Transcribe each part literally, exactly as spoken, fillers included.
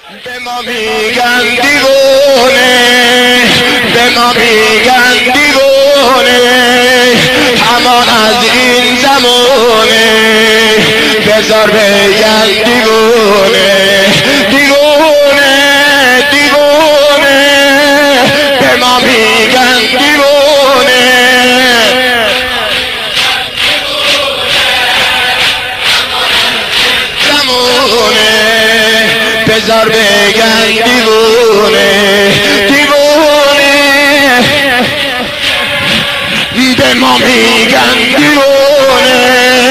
به ما میگن دیوونه، به ما میگن دیوونه، همان از این زمونه بذار بگن دیوونه، دیوونه دیوونه، به ما میگن دیوونه، زمونه بذار بگن دیوونه، دیوونه به ما میگن دیوونه.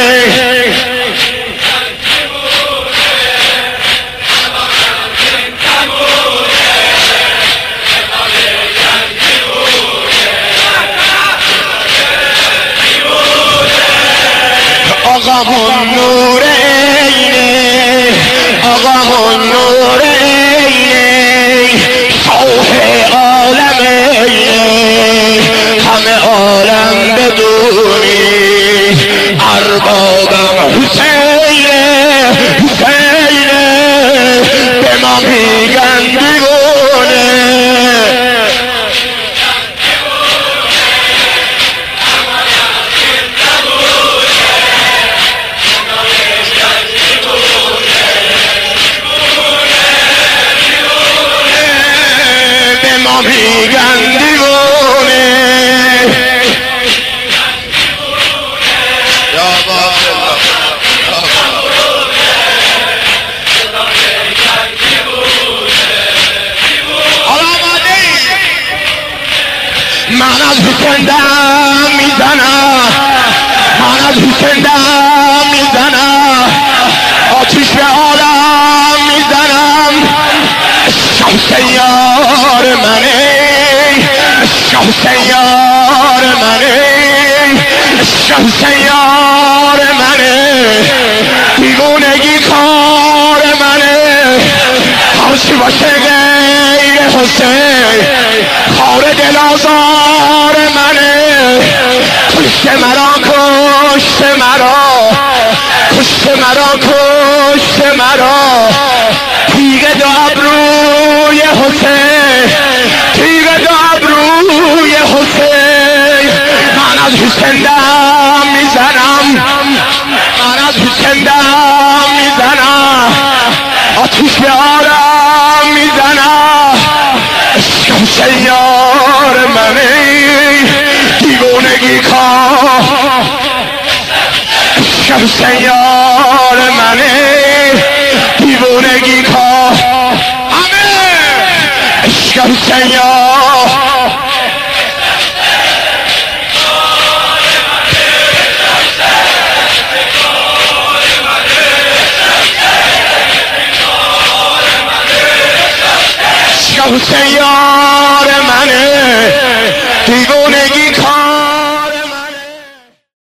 آقامون نور عینه، آقامون نور عینه، شاه عالم عینه، همه عالم بدونی اربابم حسینه، حسینه به ما میگن دیوونه، میگن دیوونه. یا من از حسین دم میزنم، من از حسین دم میزنم، آتیش به عالم میزنم، شمس یار منه، شمس یار منه، شمس یار منه، دیوونگی کار منه، هرچی باشه غیر حسین خار دل آزار منه، کشت مرا کشت مرا کشت مرا کشت مرا، تیغ دو ابروی حسین، تیغ دو ابروی حسین، من از حسین دم میزنم، من از حسین دم میزنم، آتیش به عالم میزنم، شمس یار منه، دیوونگی کار، شمس یار منه، دیوونگی کار، همه شمس یار شمس یار منه، دیوونگی